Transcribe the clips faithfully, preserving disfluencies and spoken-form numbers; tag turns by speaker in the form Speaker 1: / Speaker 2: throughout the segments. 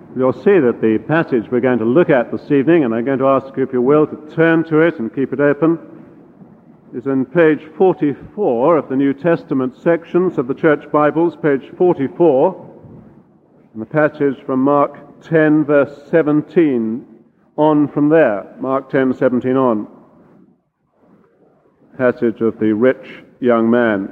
Speaker 1: You'll see that the passage we're going to look at this evening, and I'm going to ask you, if you will, to turn to it and keep it open, is in page forty-four of the New Testament sections of the Church Bibles, page forty-four, and the passage from Mark ten, verse seventeen, on from there. Mark ten, seventeen on. Passage of the rich young man.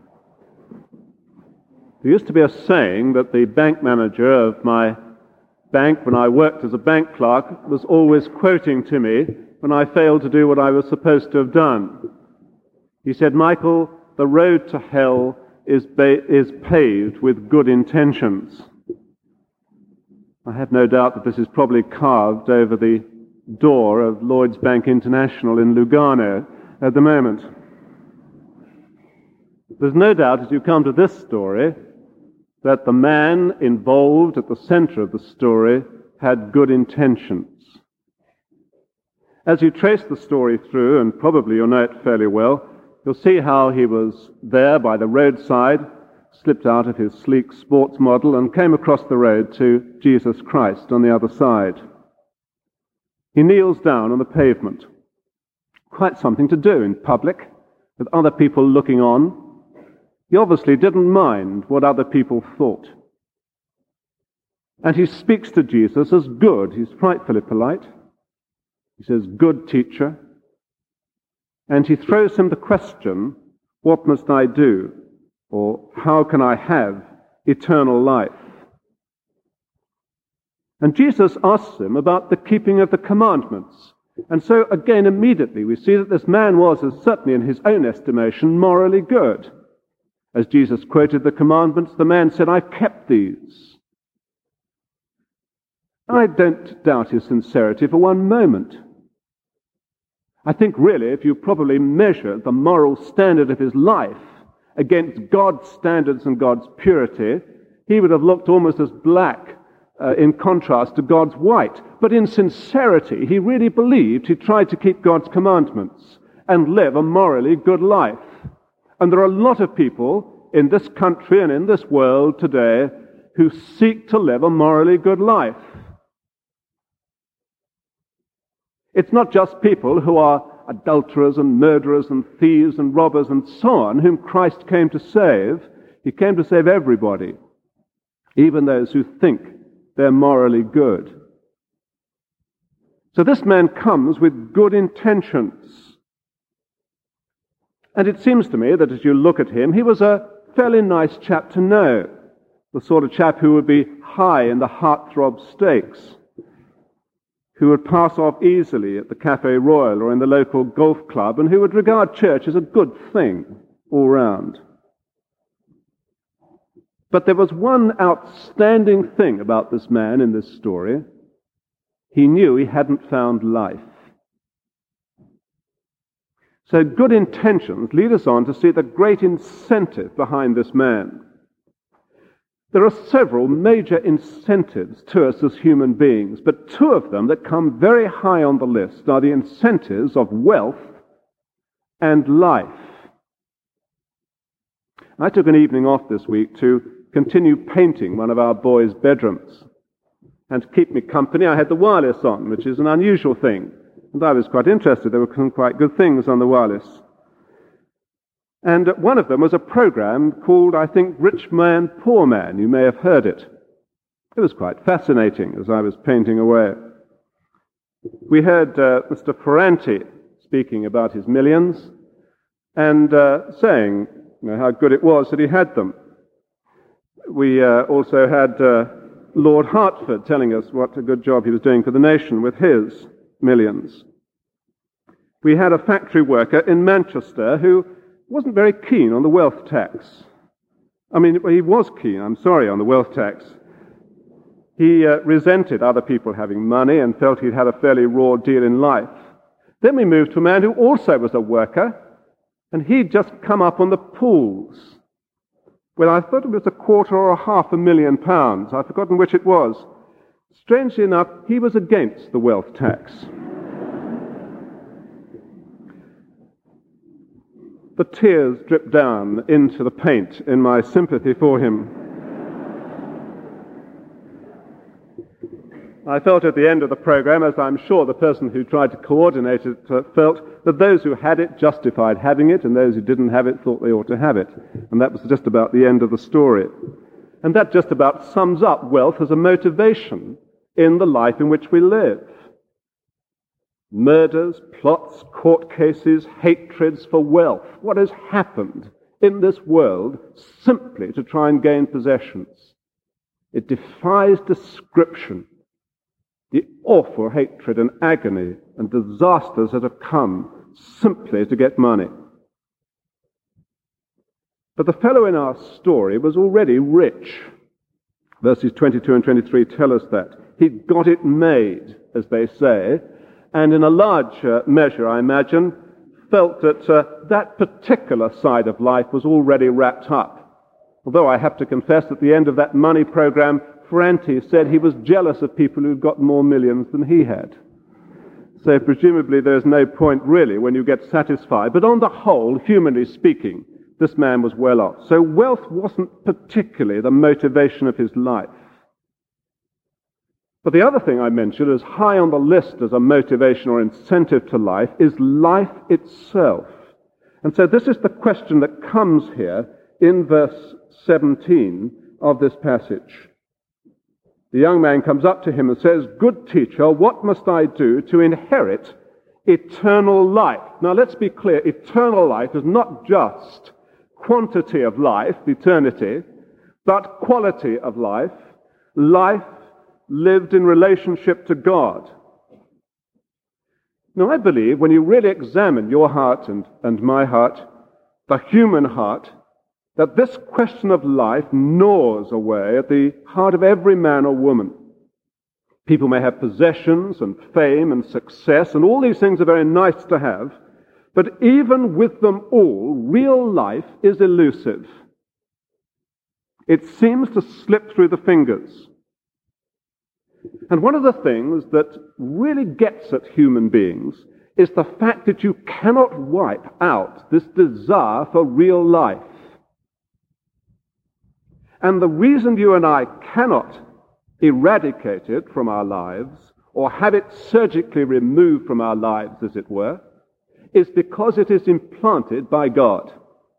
Speaker 1: There used to be a saying that the bank manager of my bank, when I worked as a bank clerk, was always quoting to me when I failed to do what I was supposed to have done. He said, "Michael, the road to hell is, ba- is paved with good intentions." I have no doubt that this is probably carved over the door of Lloyds Bank International in Lugano at the moment. There's no doubt, as you come to this story, that the man involved at the center of the story had good intentions. As you trace the story through, and probably you'll know it fairly well, you'll see how he was there by the roadside, slipped out of his sleek sports model and came across the road to Jesus Christ on the other side. He kneels down on the pavement. Quite something to do in public, with other people looking on. He obviously didn't mind what other people thought. And he speaks to Jesus as good. He's frightfully polite. He says, "Good teacher." And he throws him the question, "What must I do?" Or, "How can I have eternal life?" And Jesus asks him about the keeping of the commandments. And so, again, immediately we see that this man was, as certainly in his own estimation, morally good. As Jesus quoted the commandments, the man said, "I've kept these." I don't doubt his sincerity for one moment. I think really, if you probably measure the moral standard of his life against God's standards and God's purity, he would have looked almost as black uh, in contrast to God's white. But in sincerity, he really believed he tried to keep God's commandments and live a morally good life. And there are a lot of people in this country and in this world today who seek to live a morally good life. It's not just people who are adulterers and murderers and thieves and robbers and so on whom Christ came to save. He came to save everybody, even those who think they're morally good. So this man comes with good intentions. And it seems to me that as you look at him, he was a fairly nice chap to know, the sort of chap who would be high in the heartthrob stakes, who would pass off easily at the Café Royal or in the local golf club, and who would regard church as a good thing all round. But there was one outstanding thing about this man in this story. He knew he hadn't found life. So good intentions lead us on to see the great incentive behind this man. There are several major incentives to us as human beings, but two of them that come very high on the list are the incentives of wealth and life. I took an evening off this week to continue painting one of our boys' bedrooms. And to keep me company, I had the wireless on, which is an unusual thing. And I was quite interested. There were some quite good things on the wireless. And one of them was a program called, I think, Rich Man, Poor Man. You may have heard it. It was quite fascinating as I was painting away. We heard uh, Mister Ferranti speaking about his millions and uh, saying you know, how good it was that he had them. We uh, also had uh, Lord Hertford telling us what a good job he was doing for the nation with his millions. We had a factory worker in Manchester who wasn't very keen on the wealth tax. I mean, he was keen, I'm sorry, on the wealth tax. He uh, resented other people having money and felt he'd had a fairly raw deal in life. Then we moved to a man who also was a worker, and he'd just come up on the pools. Well, I thought it was a quarter or a half a million pounds. I've forgotten which it was. Strangely enough, he was against the wealth tax. The tears dripped down into the paint in my sympathy for him. I felt at the end of the program, as I'm sure the person who tried to coordinate it uh, felt, that those who had it justified having it, and those who didn't have it thought they ought to have it. And that was just about the end of the story. And that just about sums up wealth as a motivation in the life in which we live. Murders, plots, court cases, hatreds for wealth. What has happened in this world simply to try and gain possessions? It defies description. The awful hatred and agony and disasters that have come simply to get money. But the fellow in our story was already rich. Verses twenty-two and twenty-three tell us that. He'd got it made, as they say, and in a large uh, measure, I imagine, felt that uh, that particular side of life was already wrapped up. Although I have to confess, at the end of that money program, Ferranti said he was jealous of people who'd got more millions than he had. So presumably there's no point really when you get satisfied. But on the whole, humanly speaking, this man was well off. So wealth wasn't particularly the motivation of his life. But the other thing I mentioned, as high on the list as a motivation or incentive to life, is life itself. And so this is the question that comes here in verse seventeen of this passage. The young man comes up to him and says, "Good teacher, what must I do to inherit eternal life?" Now let's be clear, eternal life is not just quantity of life, eternity, but quality of life, life lived in relationship to God. Now I believe when you really examine your heart and, and my heart, the human heart, that this question of life gnaws away at the heart of every man or woman. People may have possessions and fame and success, and all these things are very nice to have, but even with them all, real life is elusive. It seems to slip through the fingers. And one of the things that really gets at human beings is the fact that you cannot wipe out this desire for real life. And the reason you and I cannot eradicate it from our lives, or have it surgically removed from our lives, as it were, is because it is implanted by God.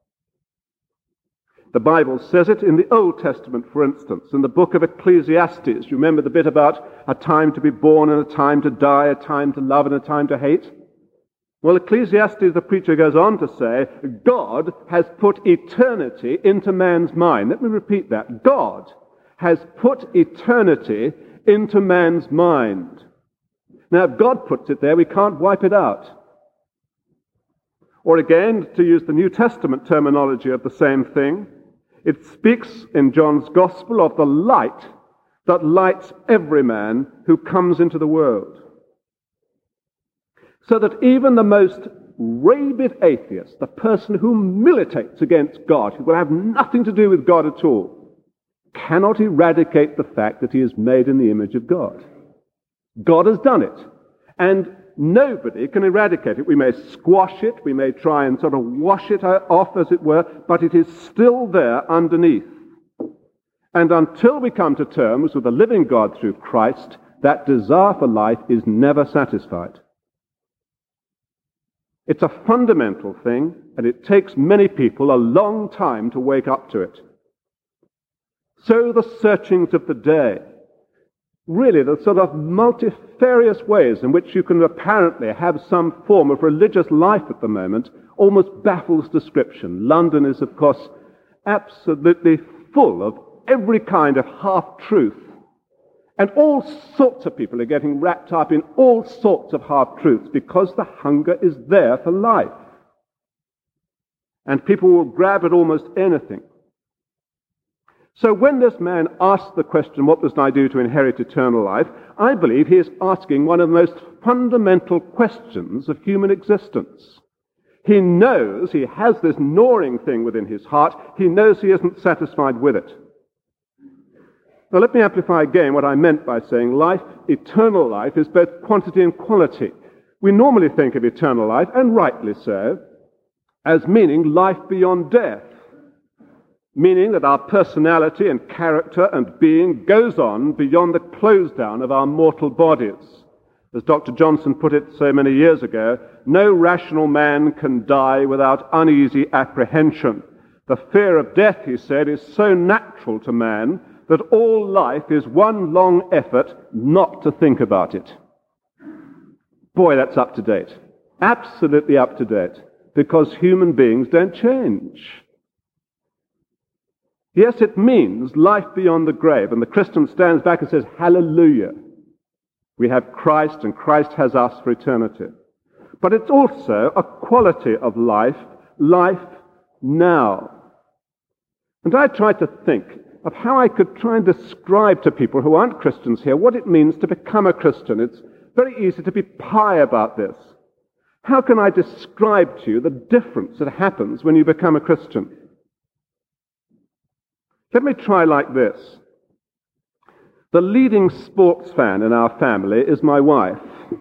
Speaker 1: The Bible says it in the Old Testament, for instance, in the book of Ecclesiastes. You remember the bit about a time to be born and a time to die, a time to love and a time to hate? Well, Ecclesiastes, the preacher goes on to say, God has put eternity into man's mind. Let me repeat that. God has put eternity into man's mind. Now, if God puts it there, we can't wipe it out. Or again, to use the New Testament terminology of the same thing, it speaks in John's Gospel of the light that lights every man who comes into the world. So that even the most rabid atheist, the person who militates against God, who will have nothing to do with God at all, cannot eradicate the fact that he is made in the image of God. God has done it. And nobody can eradicate it. We may squash it, we may try and sort of wash it off, as it were, but it is still there underneath. And until we come to terms with the living God through Christ, that desire for life is never satisfied. It's a fundamental thing, and it takes many people a long time to wake up to it. So the searchings of the day, really the sort of multifarious ways in which you can apparently have some form of religious life at the moment, almost baffles description. London is, of course, absolutely full of every kind of half-truth. And all sorts of people are getting wrapped up in all sorts of half-truths because the hunger is there for life. And people will grab at almost anything. So when this man asks the question, what must I do to inherit eternal life? I believe he is asking one of the most fundamental questions of human existence. He knows he has this gnawing thing within his heart. He knows he isn't satisfied with it. Now let me amplify again what I meant by saying life, eternal life, is both quantity and quality. We normally think of eternal life, and rightly so, as meaning life beyond death. meaning that our personality and character and being goes on beyond the close down of our mortal bodies. As Doctor Johnson put it so many years ago, no rational man can die without uneasy apprehension. The fear of death, he said, is so natural to man that all life is one long effort not to think about it. Boy, that's up to date. Absolutely up to date. Because human beings don't change. Yes, it means life beyond the grave. And the Christian stands back and says, hallelujah. We have Christ and Christ has us for eternity. But it's also a quality of life, life now. And I tried to think of how I could try and describe to people who aren't Christians here what it means to become a Christian. It's very easy to be pie about this. How can I describe to you the difference that happens when you become a Christian? Let me try like this. The leading sports fan in our family is my wife.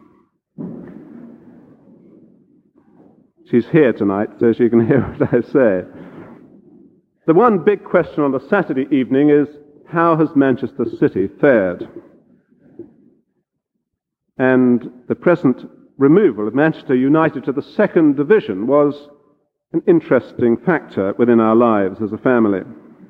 Speaker 1: She's here tonight, so she can hear what I say. The one big question on a Saturday evening is, how has Manchester City fared? And the present removal of Manchester United to the second division was an interesting factor within our lives as a family.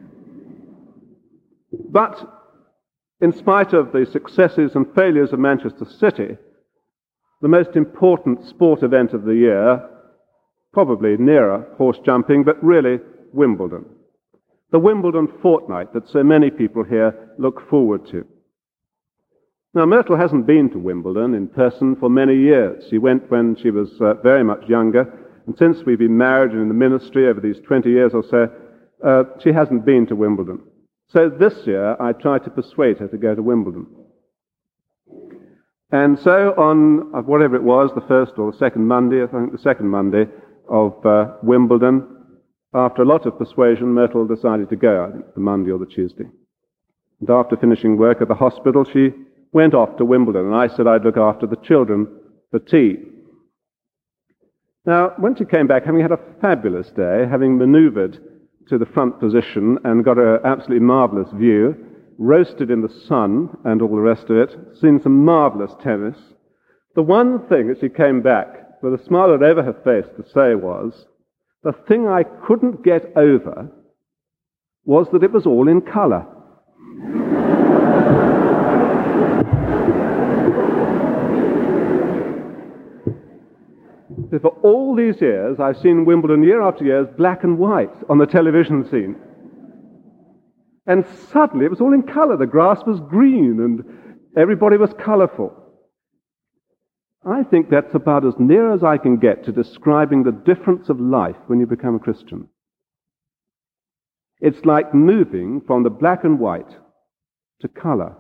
Speaker 1: But in spite of the successes and failures of Manchester City, the most important sport event of the year, probably nearer horse jumping, but really Wimbledon. The Wimbledon fortnight that so many people here look forward to. Now, Myrtle hasn't been to Wimbledon in person for many years. She went when she was uh, very much younger, and since we've been married and in the ministry over these twenty years or so, uh, she hasn't been to Wimbledon. So this year, I tried to persuade her to go to Wimbledon. And so on, uh, whatever it was, the first or the second Monday, I think the second Monday of uh, Wimbledon, after a lot of persuasion, Myrtle decided to go, I think the Monday or the Tuesday. And after finishing work at the hospital, she went off to Wimbledon, and I said I'd look after the children for tea. Now, when she came back, having had a fabulous day, having manoeuvred to the front position and got an absolutely marvellous view, roasted in the sun and all the rest of it, seen some marvellous tennis, the one thing that she came back with a smile over her face to say was, the thing I couldn't get over was that it was all in colour. For all these years, I've seen Wimbledon year after year black and white on the television scene. And suddenly it was all in colour. The grass was green and everybody was colourful. I think that's about as near as I can get to describing the difference of life when you become a Christian. It's like moving from the black and white to colour.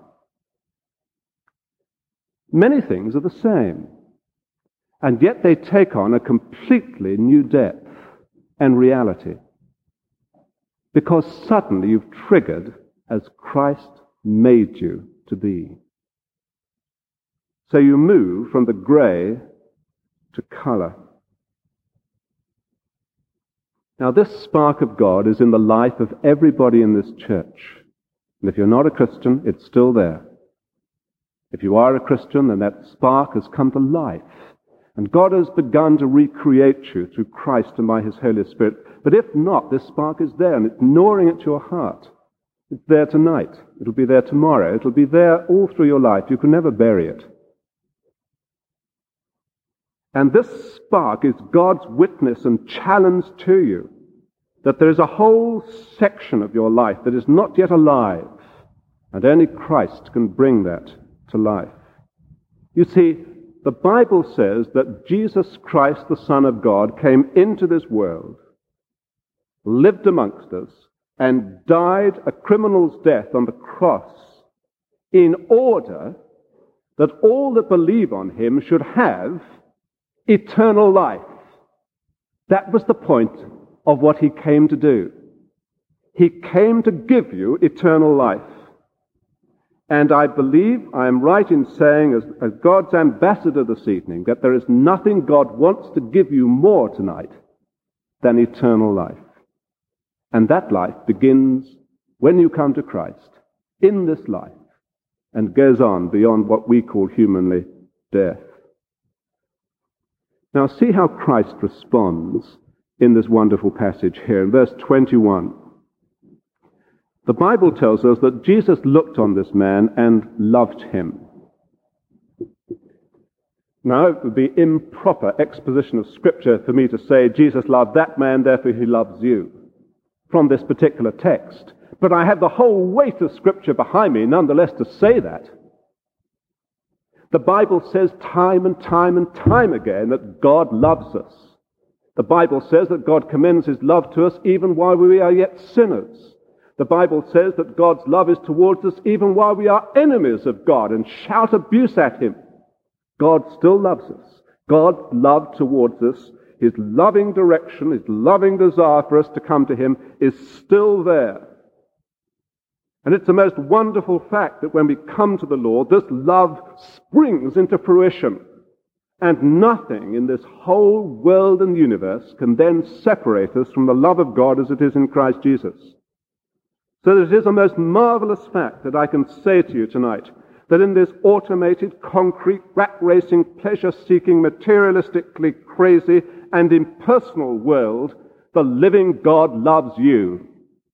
Speaker 1: Many things are the same. And yet they take on a completely new depth and reality. Because suddenly you've triggered as Christ made you to be. So you move from the grey to colour. Now this spark of God is in the life of everybody in this church. And if you're not a Christian, it's still there. If you are a Christian, then that spark has come to life. And God has begun to recreate you through Christ and by His Holy Spirit. But if not, this spark is there and it's gnawing at your heart. It's there tonight. It'll be there tomorrow. It'll be there all through your life. You can never bury it. And this spark is God's witness and challenge to you that there is a whole section of your life that is not yet alive. And only Christ can bring that to life. You see, the Bible says that Jesus Christ, the Son of God, came into this world, lived amongst us, and died a criminal's death on the cross in order that all that believe on Him should have eternal life. That was the point of what He came to do. He came to give you eternal life. And I believe I am right in saying, as, as God's ambassador this evening, that there is nothing God wants to give you more tonight than eternal life. And that life begins when you come to Christ, in this life, and goes on beyond what we call humanly death. Now see how Christ responds in this wonderful passage here in verse twenty-one. The Bible tells us that Jesus looked on this man and loved him. Now, it would be improper exposition of Scripture for me to say Jesus loved that man, therefore he loves you, from this particular text. But I have the whole weight of Scripture behind me, nonetheless, to say that. The Bible says time and time and time again that God loves us. The Bible says that God commends his love to us even while we are yet sinners. The Bible says that God's love is towards us even while we are enemies of God and shout abuse at him. God still loves us. God's love towards us, his loving direction, his loving desire for us to come to him is still there. And it's a most wonderful fact that when we come to the Lord, this love springs into fruition. And nothing in this whole world and universe can then separate us from the love of God as it is in Christ Jesus. So it is a most marvelous fact that I can say to you tonight, that in this automated, concrete, rat-racing, pleasure-seeking, materialistically crazy and impersonal world, the living God loves you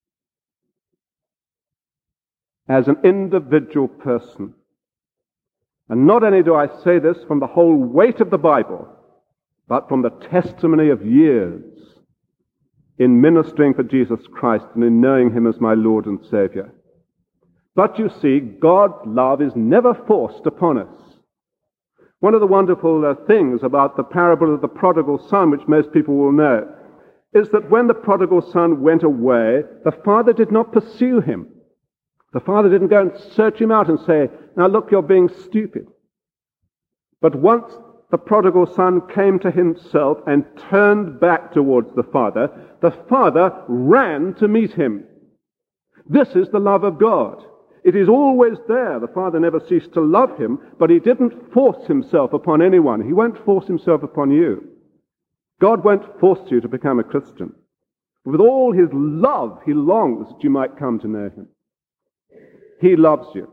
Speaker 1: as an individual person. And not only do I say this from the whole weight of the Bible, but from the testimony of years in ministering for Jesus Christ and in knowing him as my Lord and Savior. But you see, God's love is never forced upon us. One of the wonderful uh, things about the parable of the prodigal son, which most people will know, is that when the prodigal son went away, the father did not pursue him. The father didn't go and search him out and say, now look, you're being stupid. But once the prodigal son came to himself and turned back towards the father, the father ran to meet him. This is the love of God. It is always there. The Father never ceased to love him, but he didn't force himself upon anyone. He won't force himself upon you. God won't force you to become a Christian. With all his love, he longs that you might come to know him. He loves you.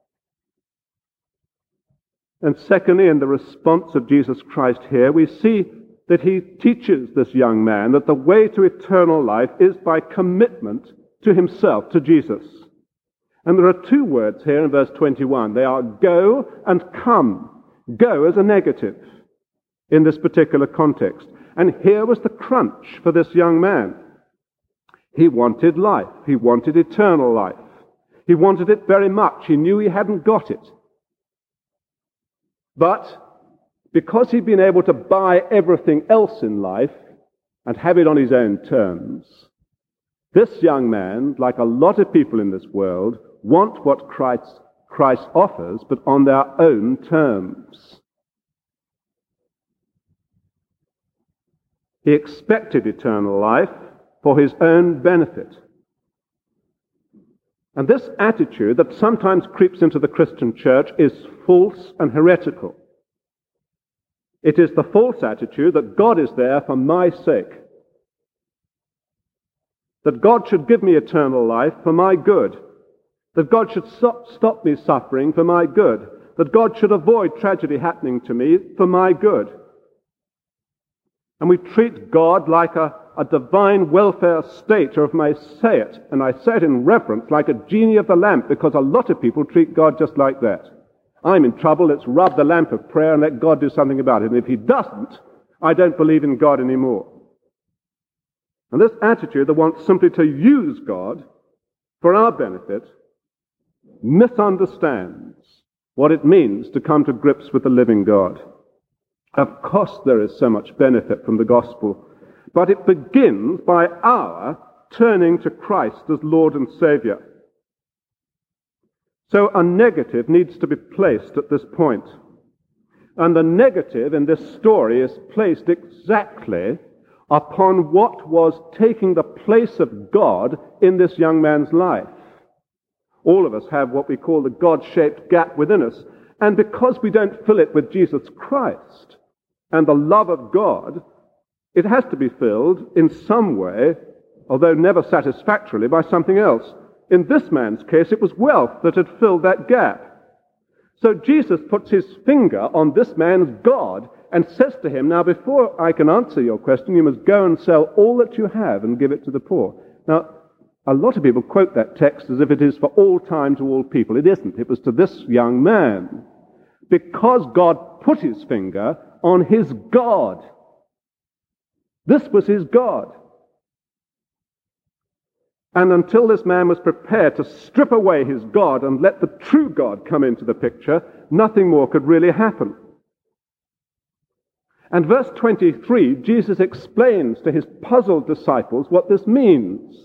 Speaker 1: And secondly, in the response of Jesus Christ here, we see that he teaches this young man that the way to eternal life is by commitment to himself, to Jesus. And there are two words here in verse twenty-one. They are go and come. Go as a negative in this particular context. And here was the crunch for this young man. He wanted life. He wanted eternal life. He wanted it very much. He knew he hadn't got it. But because he'd been able to buy everything else in life and have it on his own terms, this young man, like a lot of people in this world, want what Christ, Christ offers, but on their own terms. He expected eternal life for his own benefit. And this attitude that sometimes creeps into the Christian church is false and heretical. It is the false attitude that God is there for my sake. That God should give me eternal life for my good. That God should stop, stop me suffering for my good. That God should avoid tragedy happening to me for my good. And we treat God like a, a divine welfare state, or if I say it, and I say it in reverence, like a genie of the lamp, because a lot of people treat God just like that. I'm in trouble, let's rub the lamp of prayer and let God do something about it. And if he doesn't, I don't believe in God anymore. And this attitude that wants simply to use God for our benefit misunderstands what it means to come to grips with the living God. Of course there is so much benefit from the gospel, but it begins by our turning to Christ as Lord and Savior. So a negative needs to be placed at this point. And the negative in this story is placed exactly upon what was taking the place of God in this young man's life. All of us have what we call the God-shaped gap within us. And because we don't fill it with Jesus Christ and the love of God, it has to be filled in some way although never satisfactorily, by something else. In this man's case, it was wealth that had filled that gap. So Jesus puts his finger on this man's God and says to him, now before I can answer your question, you must go and sell all that you have and give it to the poor. Now, a lot of people quote that text as if it is for all time to all people. It isn't. It was to this young man. Because God put his finger on his God. This was his God. And until this man was prepared to strip away his God and let the true God come into the picture, nothing more could really happen. And verse twenty-three, Jesus explains to his puzzled disciples what this means.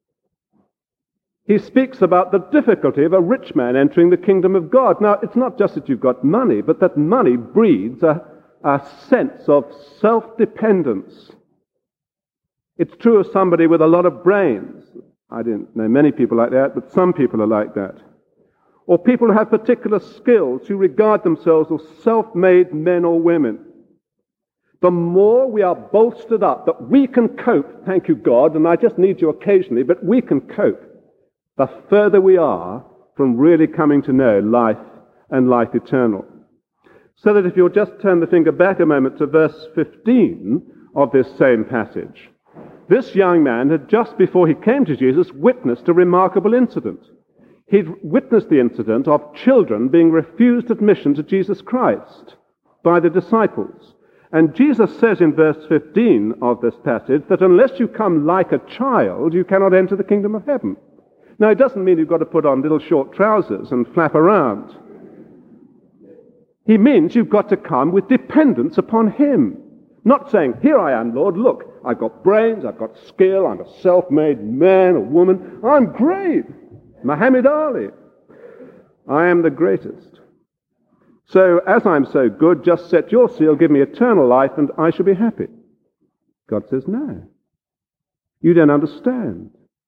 Speaker 1: He speaks about the difficulty of a rich man entering the kingdom of God. Now, it's not just that you've got money, but that money breeds a, a sense of self-dependence. It's true of somebody with a lot of brains. I didn't know many people like that, but some people are like that. Or people who have particular skills, who regard themselves as self-made men or women. The more we are bolstered up that we can cope, thank you God, and I just need you occasionally, but we can cope, the further we are from really coming to know life and life eternal. So that if you'll just turn the finger back a moment to verse fifteen of this same passage, this young man had just before he came to Jesus witnessed a remarkable incident. He'd witnessed the incident of children being refused admission to Jesus Christ by the disciples. And Jesus says in verse fifteen of this passage that unless you come like a child, you cannot enter the kingdom of heaven. Now, it doesn't mean you've got to put on little short trousers and flap around. He means you've got to come with dependence upon him. Not saying, here I am, Lord, look, I've got brains, I've got skill, I'm a self-made man or woman, I'm great. Muhammad Ali. I am the greatest. So, as I'm so good, just set your seal, give me eternal life, and I shall be happy. God says, no. You don't understand.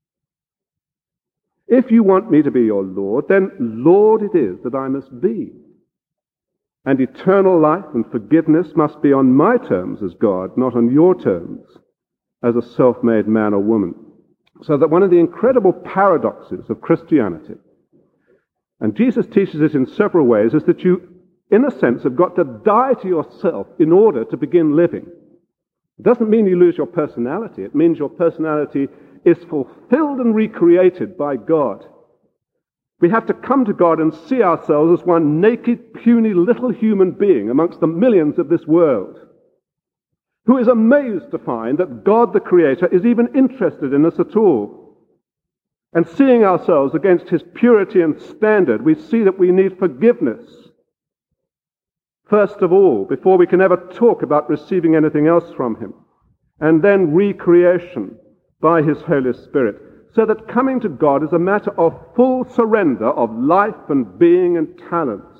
Speaker 1: If you want me to be your Lord, then Lord it is that I must be. And eternal life and forgiveness must be on my terms as God, not on your terms as a self-made man or woman. So that one of the incredible paradoxes of Christianity, and Jesus teaches it in several ways, is that you, in a sense, have got to die to yourself in order to begin living. It doesn't mean you lose your personality. It means your personality is fulfilled and recreated by God. We have to come to God and see ourselves as one naked, puny little human being amongst the millions of this world, who is amazed to find that God the Creator is even interested in us at all. And seeing ourselves against his purity and standard, we see that we need forgiveness. First of all, before we can ever talk about receiving anything else from him. And then recreation by his Holy Spirit. So that coming to God is a matter of full surrender of life and being and talents.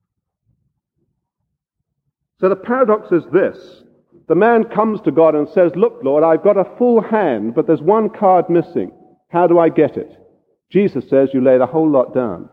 Speaker 1: So the paradox is this. The man comes to God and says, look, Lord, I've got a full hand, but there's one card missing. How do I get it? Jesus says you lay the whole lot down.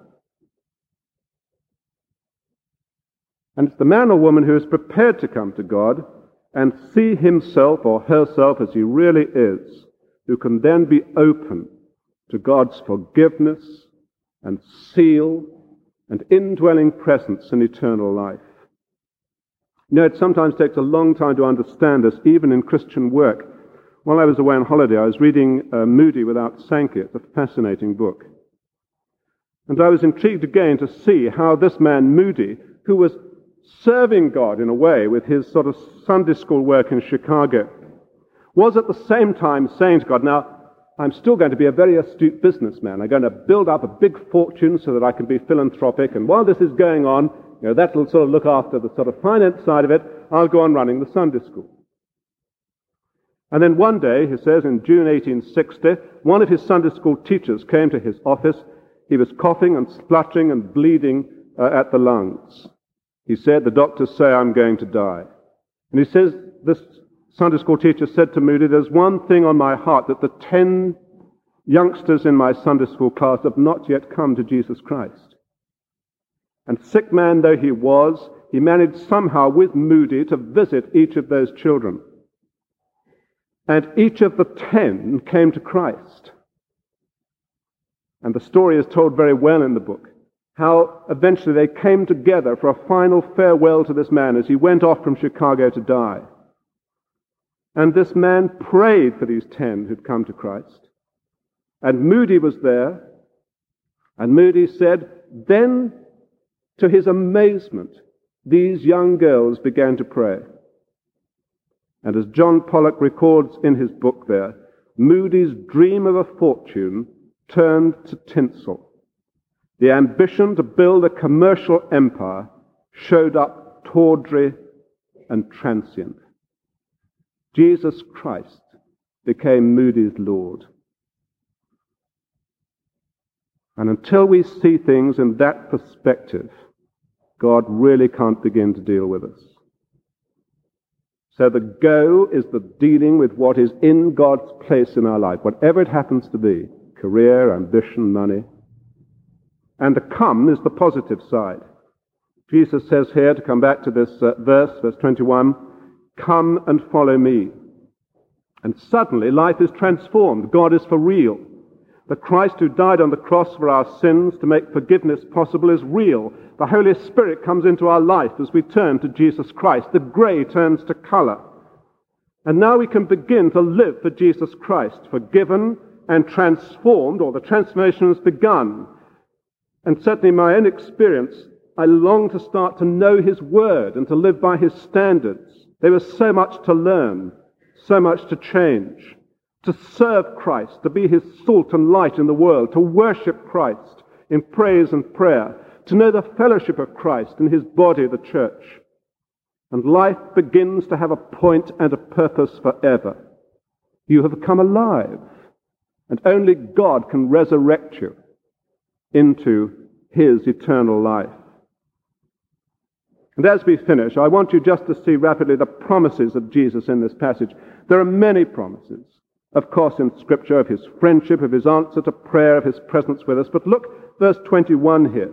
Speaker 1: And it's the man or woman who is prepared to come to God and see himself or herself as he really is, who can then be open to God's forgiveness and seal and indwelling presence in eternal life. You know, it sometimes takes a long time to understand this, even in Christian work. While I was away on holiday, I was reading uh, Moody Without Sankey. It's a fascinating book. And I was intrigued again to see how this man, Moody, who was serving God in a way with his sort of Sunday school work in Chicago, was at the same time saying to God, now, I'm still going to be a very astute businessman. I'm going to build up a big fortune so that I can be philanthropic. And while this is going on, you know, that will sort of look after the sort of finance side of it. I'll go on running the Sunday school. And then one day, he says, in June eighteen sixty, one of his Sunday school teachers came to his office. He was coughing and spluttering and bleeding uh, at the lungs. He said, the doctors say I'm going to die. And he says, this Sunday school teacher said to Moody, there's one thing on my heart, that the ten youngsters in my Sunday school class have not yet come to Jesus Christ. And sick man though he was, he managed somehow with Moody to visit each of those children. And each of the ten came to Christ. And the story is told very well in the book, how eventually they came together for a final farewell to this man as he went off from Chicago to die. And this man prayed for these ten who'd come to Christ. And Moody was there, and Moody said, then, to his amazement, these young girls began to pray. And as John Pollock records in his book there, Moody's dream of a fortune turned to tinsel. The ambition to build a commercial empire showed up tawdry and transient. Jesus Christ became Moody's Lord. And until we see things in that perspective, God really can't begin to deal with us. So the go is the dealing with what is in God's place in our life, whatever it happens to be, career, ambition, money. And the come is the positive side. Jesus says here, to come back to this uh, verse, verse twenty-one, come and follow me. And suddenly life is transformed. God is for real. The Christ who died on the cross for our sins to make forgiveness possible is real. The Holy Spirit comes into our life as we turn to Jesus Christ. The grey turns to colour. And now we can begin to live for Jesus Christ, forgiven and transformed, or the transformation has begun. And certainly in my own experience, I long to start to know His Word and to live by His standards. There was so much to learn, so much to change. To serve Christ, to be His salt and light in the world, to worship Christ in praise and prayer, to know the fellowship of Christ in His body, the church. And life begins to have a point and a purpose forever. You have come alive, and only God can resurrect you into His eternal life. And as we finish, I want you just to see rapidly the promises of Jesus in this passage. There are many promises, of course, in Scripture, of His friendship, of His answer to prayer, of His presence with us. But look, verse twenty-one here.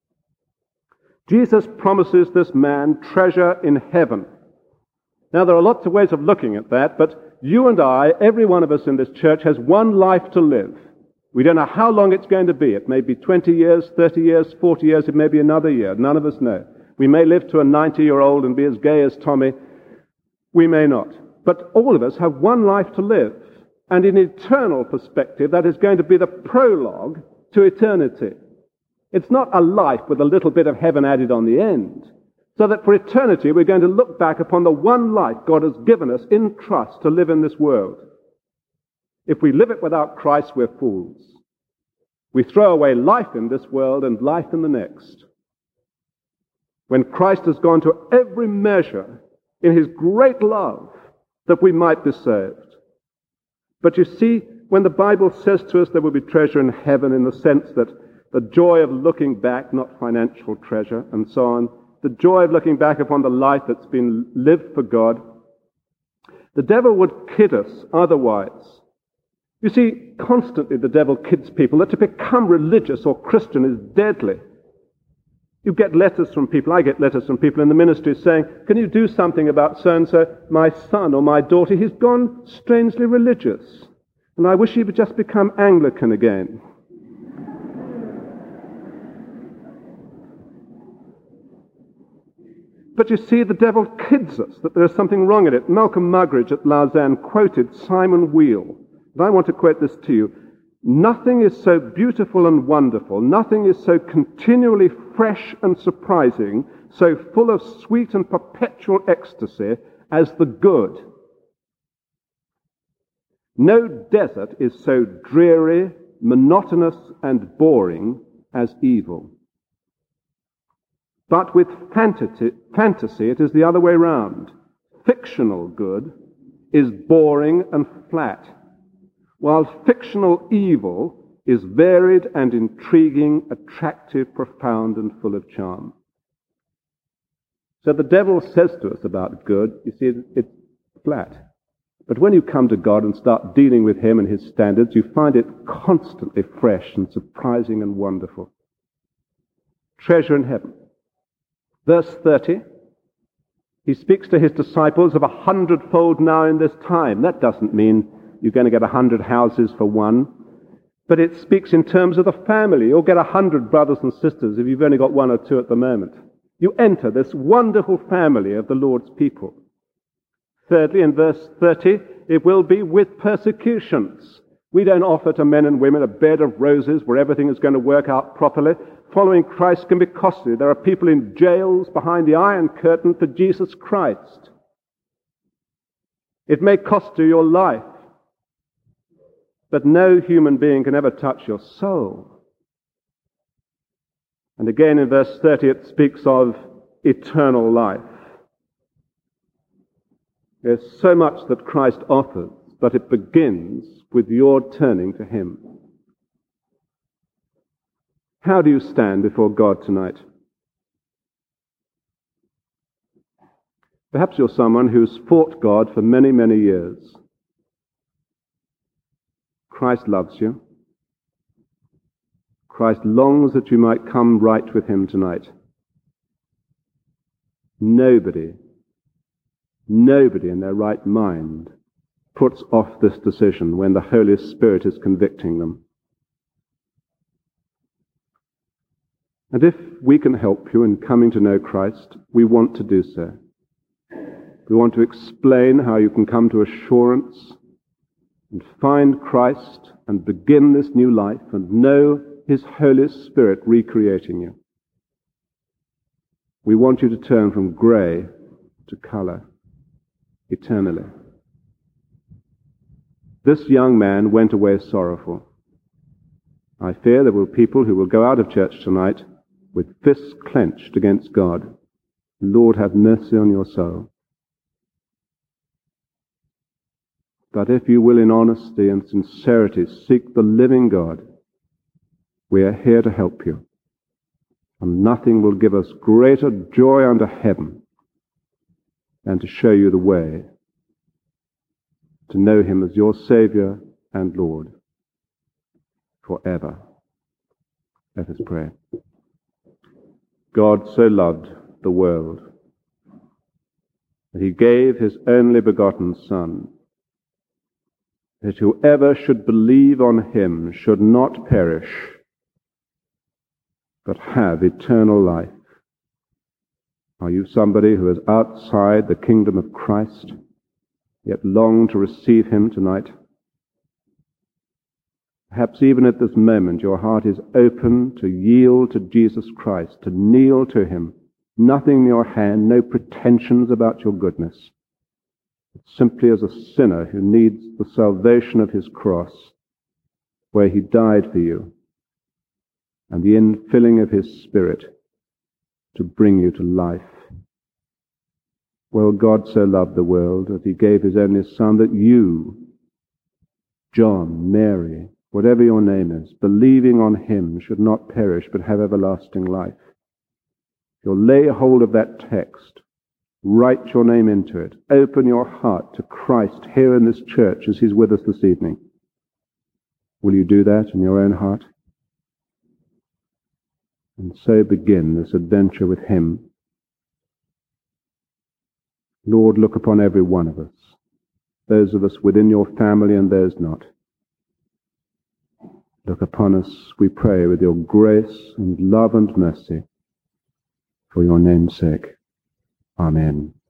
Speaker 1: Jesus promises this man treasure in heaven. Now, there are lots of ways of looking at that, but you and I, every one of us in this church, has one life to live. We don't know how long it's going to be. It may be twenty years, thirty years, forty years, it may be another year. None of us know. We may live to a ninety-year-old and be as gay as Tommy. We may not. But all of us have one life to live. And in eternal perspective, that is going to be the prologue to eternity. It's not a life with a little bit of heaven added on the end. So that for eternity, we're going to look back upon the one life God has given us in trust to live in this world. If we live it without Christ, we're fools. We throw away life in this world and life in the next. When Christ has gone to every measure in His great love that we might be saved. But you see, when the Bible says to us there will be treasure in heaven, in the sense that the joy of looking back, not financial treasure, and so on, the joy of looking back upon the life that's been lived for God, the devil would kid us otherwise. You see, constantly the devil kids people that to become religious or Christian is deadly. You get letters from people, I get letters from people in the ministry saying, can you do something about so-and-so, my son or my daughter, he's gone strangely religious, and I wish he would just become Anglican again. But you see, the devil kids us that there is something wrong in it. Malcolm Muggeridge at Lausanne quoted Simon Wheel, and I want to quote this to you. Nothing is so beautiful and wonderful, nothing is so continually fresh and surprising, so full of sweet and perpetual ecstasy as the good. No desert is so dreary, monotonous, and boring as evil. But with fantasy, fantasy, it is the other way round. Fictional good is boring and flat, while fictional evil is varied and intriguing, attractive, profound, and full of charm. So the devil says to us about good, you see, it's flat. But when you come to God and start dealing with Him and His standards, you find it constantly fresh and surprising and wonderful. Treasure in heaven. Verse thirty, He speaks to his disciples of a hundredfold now in this time. That doesn't mean you're going to get a hundred houses for one, but it speaks in terms of the family. You'll get a hundred brothers and sisters if you've only got one or two at the moment. You enter this wonderful family of the Lord's people. Thirdly, in verse thirty, it will be with persecutions. We don't offer to men and women a bed of roses where everything is going to work out properly. Following Christ can be costly. There are people in jails behind the Iron Curtain for Jesus Christ. It may cost you your life, but no human being can ever touch your soul. And again in verse thirty it speaks of eternal life. There's so much that Christ offers, but it begins with your turning to him. How do you stand before God tonight? Perhaps you're someone who's fought God for many, many years. Christ loves you. Christ longs that you might come right with him tonight. Nobody, nobody in their right mind puts off this decision when the Holy Spirit is convicting them. And if we can help you in coming to know Christ, we want to do so. We want to explain how you can come to assurance and find Christ and begin this new life and know his Holy Spirit recreating you. We want you to turn from grey to colour eternally. This young man went away sorrowful. I fear there will be people who will go out of church tonight with fists clenched against God. Lord, have mercy on your soul. But if you will in honesty and sincerity seek the living God, we are here to help you. And nothing will give us greater joy under heaven than to show you the way to know him as your Saviour and Lord forever. Let us pray. God so loved the world that he gave his only begotten Son, that whoever should believe on him should not perish, but have eternal life. Are you somebody who is outside the kingdom of Christ, yet long to receive him tonight? Perhaps even at this moment your heart is open to yield to Jesus Christ, to kneel to him. Nothing in your hand, no pretensions about your goodness. Simply as a sinner who needs the salvation of his cross, where he died for you, and the infilling of his Spirit to bring you to life. Well, God so loved the world that he gave his only Son, that you, John, Mary, whatever your name is, believing on him, should not perish but have everlasting life. If you'll lay hold of that text, write your name into it, open your heart to Christ here in this church as he's with us this evening. Will you do that in your own heart? And so begin this adventure with him. Lord, look upon every one of us, those of us within your family and those not. Look upon us, we pray, with your grace and love and mercy, for your name's sake. Amen.